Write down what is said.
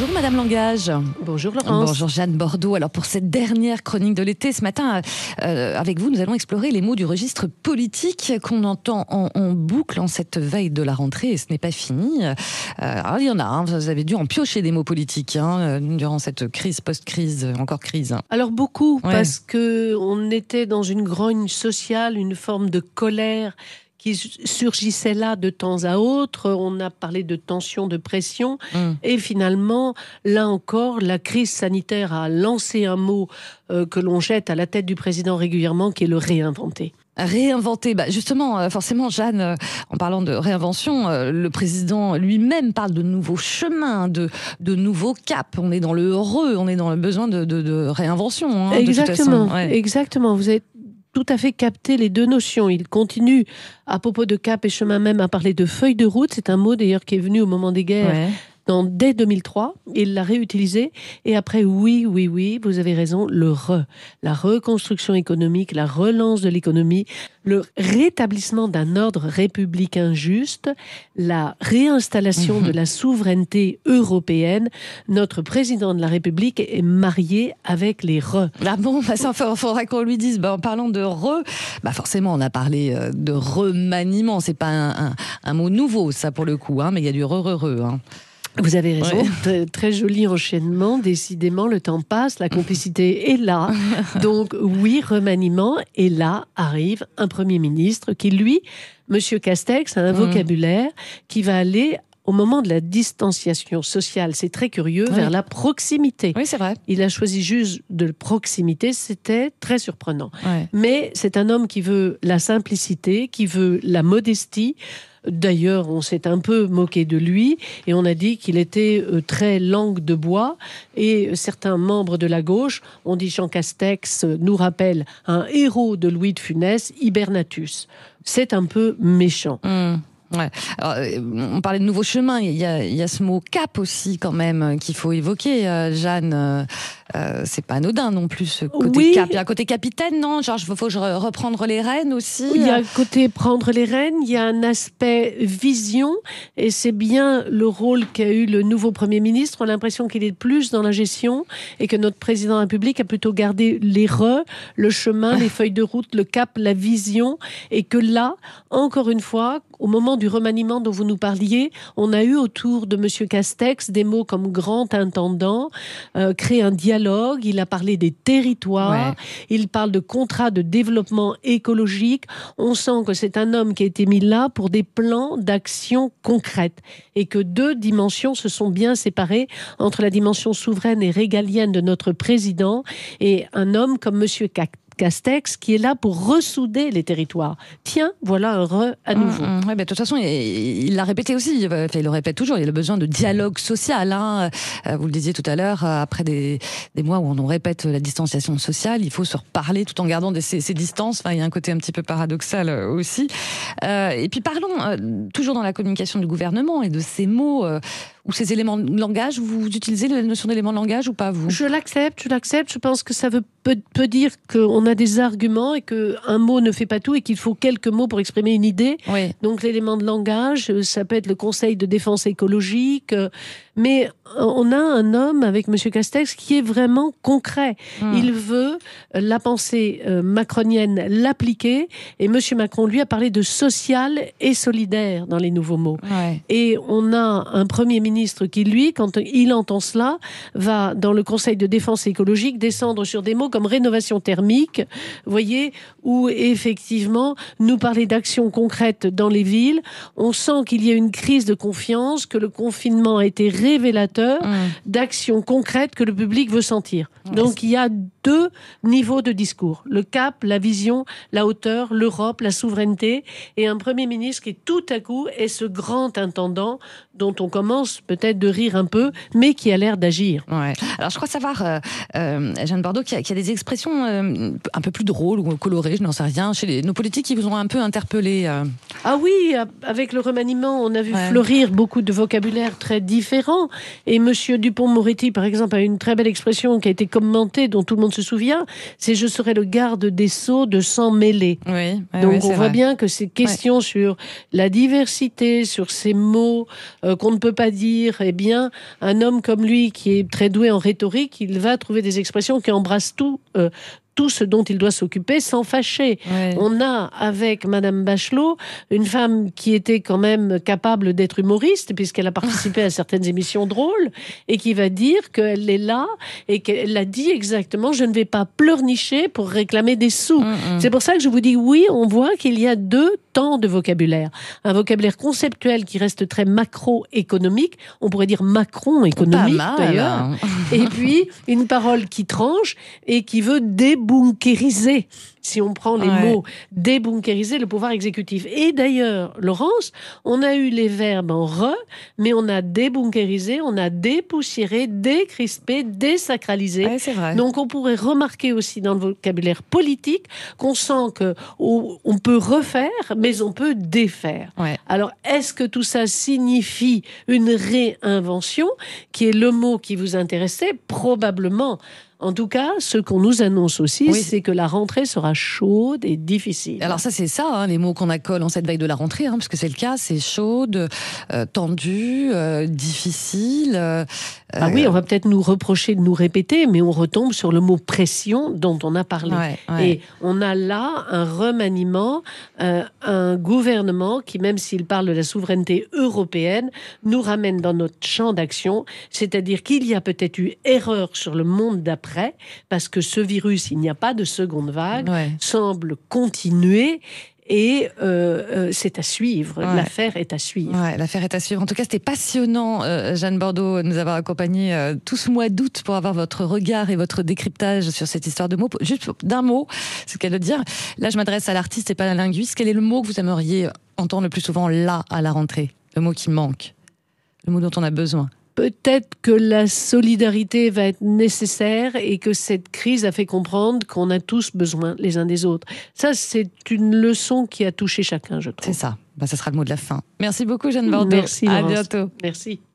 Bonjour Madame Langage. Bonjour Laurence. Bonjour Jeanne Bordeaux. Alors pour cette dernière chronique de l'été, ce matin, avec vous, nous allons explorer les mots du registre politique qu'on entend en boucle en cette veille de la rentrée, et ce n'est pas fini. Alors il y en a, vous avez dû en piocher des mots politiques durant cette crise, post-crise, encore crise. Alors beaucoup, parce qu'on était dans une grogne sociale, une forme de colère qui surgissait là de temps à autre. On a parlé de tension, de pression. Et finalement, là encore, la crise sanitaire a lancé un mot que l'on jette à la tête du président régulièrement, qui est le réinventer. Réinventer, justement, forcément, Jeanne, en parlant de réinvention, le président lui-même parle de nouveaux chemins, de nouveaux caps. On est dans le heureux, on est dans le besoin de réinvention. Exactement, de toute façon. Exactement. Vous avez tout à fait capté les deux notions. Il continue, à propos de cap et chemin même, à parler de feuille de route. C'est un mot d'ailleurs qui est venu au moment des guerres. Dès 2003, il l'a réutilisé, et après, oui, vous avez raison, la reconstruction économique, la relance de l'économie, le rétablissement d'un ordre républicain juste, la réinstallation de la souveraineté européenne. Notre président de la République est marié avec les Ah bon, ça faudra qu'on lui dise, en parlant de forcément on a parlé de remaniement, c'est pas un mot nouveau ça pour le coup, mais il y a du re. Vous avez raison, très joli enchaînement, décidément le temps passe, la complicité est là, donc oui, remaniement, et là arrive un Premier ministre qui lui, Monsieur Castex, a un vocabulaire qui va aller au moment de la distanciation sociale, c'est très curieux, vers la proximité. Oui, c'est vrai. Il a choisi juste de proximité, c'était très surprenant. Mais c'est un homme qui veut la simplicité, qui veut la modestie. D'ailleurs, on s'est un peu moqué de lui et on a dit qu'il était très langue de bois, et certains membres de la gauche ont dit Jean Castex nous rappelle un héros de Louis de Funès, Hibernatus. C'est un peu méchant. Alors, on parlait de nouveaux chemins, il y a ce mot cap aussi quand même qu'il faut évoquer, Jeanne. C'est pas anodin non plus ce côté cap. Il y a un côté capitaine, non? Genre, faut reprendre les rênes aussi. Il y a un côté prendre les rênes, il y a un aspect vision, et c'est bien le rôle qu'a eu le nouveau Premier ministre. On a l'impression qu'il est plus dans la gestion, et que notre président de la République a plutôt gardé le chemin, les feuilles de route, le cap, la vision, et que là, encore une fois, au moment du remaniement dont vous nous parliez, on a eu autour de Monsieur Castex des mots comme grand intendant, créer un dialogue, il a parlé des territoires, il parle de contrats de développement écologique. On sent que c'est un homme qui a été mis là pour des plans d'action concrètes, et que deux dimensions se sont bien séparées entre la dimension souveraine et régalienne de notre président et un homme comme Monsieur Castex, qui est là pour ressouder les territoires. Tiens, voilà un à nouveau. De toute façon, il l'a répété aussi, il le répète toujours, il y a le besoin de dialogue social. Vous le disiez tout à l'heure, après des mois où on répète la distanciation sociale, il faut se reparler tout en gardant ces distances. Il y a un côté un petit peu paradoxal aussi. Et puis parlons, toujours dans la communication du gouvernement et de ces mots ou ces éléments de langage. Vous utilisez la notion d'éléments de langage ou pas, vous? Je l'accepte. Je pense que ça peut dire qu'on a des arguments et qu'un mot ne fait pas tout et qu'il faut quelques mots pour exprimer une idée. Donc l'élément de langage, ça peut être le Conseil de défense écologique, mais on a un homme avec M. Castex qui est vraiment concret. Il veut la pensée macronienne l'appliquer, et M. Macron, lui, a parlé de social et solidaire dans les nouveaux mots. Et on a un Premier ministre qui, lui, quand il entend cela, va dans le Conseil de défense écologique descendre sur des mots comme rénovation thermique, vous voyez, où effectivement nous parler d'actions concrètes dans les villes. On sent qu'il y a une crise de confiance, que le confinement a été révélateur d'actions concrètes que le public veut sentir. Donc il y a deux niveaux de discours, le cap, la vision, la hauteur, l'Europe, la souveraineté, et un Premier ministre qui tout à coup est ce grand intendant dont on commence peut-être de rire un peu, mais qui a l'air d'agir. Alors je crois savoir, Jeanne Bordeaux, qu'il y a des expressions un peu plus drôles ou colorées, je n'en sais rien, chez nos politiques qui vous ont un peu interpellé. Ah oui, avec le remaniement, on a vu fleurir beaucoup de vocabulaire très différent. différent. Et Monsieur Dupond-Moretti, par exemple, a une très belle expression qui a été commentée, dont tout le monde se souvient, c'est « je serai le garde des sceaux de sang mêlé ». Donc on voit bien que ces questions sur la diversité, sur ces mots qu'on ne peut pas dire, eh bien, un homme comme lui, qui est très doué en rhétorique, il va trouver des expressions qui embrassent tout ce dont il doit s'occuper sans fâcher. On a avec Madame Bachelot une femme qui était quand même capable d'être humoriste puisqu'elle a participé à certaines émissions drôles et qui va dire qu'elle est là et qu'elle a dit exactement « je ne vais pas pleurnicher pour réclamer des sous ». C'est pour ça que je vous dis oui, on voit qu'il y a deux temps de vocabulaire. Un vocabulaire conceptuel qui reste très macroéconomique, on pourrait dire macron-économique d'ailleurs, et puis une parole qui tranche et qui veut débunkériser, si on prend les mots, débunkériser le pouvoir exécutif. Et d'ailleurs, Laurence, on a eu les verbes en re, mais on a débunkérisé, on a dépoussiéré, décrispé, désacralisé. C'est vrai. Donc on pourrait remarquer aussi dans le vocabulaire politique qu'on sent qu'on peut refaire, mais on peut défaire. Alors, est-ce que tout ça signifie une réinvention, qui est le mot qui vous intéressait? Probablement. En tout cas, ce qu'on nous annonce aussi, c'est que la rentrée sera chaude et difficile. Alors ça, c'est ça, hein, les mots qu'on accole en cette veille de la rentrée, hein, parce que c'est le cas, c'est chaude, tendue, difficile. Oui, on va peut-être nous reprocher de nous répéter, mais on retombe sur le mot pression dont on a parlé. Et on a là un remaniement, un gouvernement qui, même s'il parle de la souveraineté européenne, nous ramène dans notre champ d'action, c'est-à-dire qu'il y a peut-être eu erreur sur le monde d'après, parce que ce virus, il n'y a pas de seconde vague, semble continuer. Et c'est à suivre. L'affaire est à suivre. L'affaire est à suivre. En tout cas, c'était passionnant, Jeanne Bordeaux, de nous avoir accompagnés tout ce mois d'août pour avoir votre regard et votre décryptage sur cette histoire de mots. Juste d'un mot, c'est ce qu'elle veut dire. Là, je m'adresse à l'artiste et pas à la linguiste. Quel est le mot que vous aimeriez entendre le plus souvent là, à la rentrée? Le mot qui manque, le mot dont on a besoin. Peut-être que la solidarité va être nécessaire et que cette crise a fait comprendre qu'on a tous besoin les uns des autres. Ça, c'est une leçon qui a touché chacun, je trouve. C'est ça. Ça sera le mot de la fin. Merci beaucoup, Jeanne Bordeaux. Merci, Laurence. À bientôt. Merci.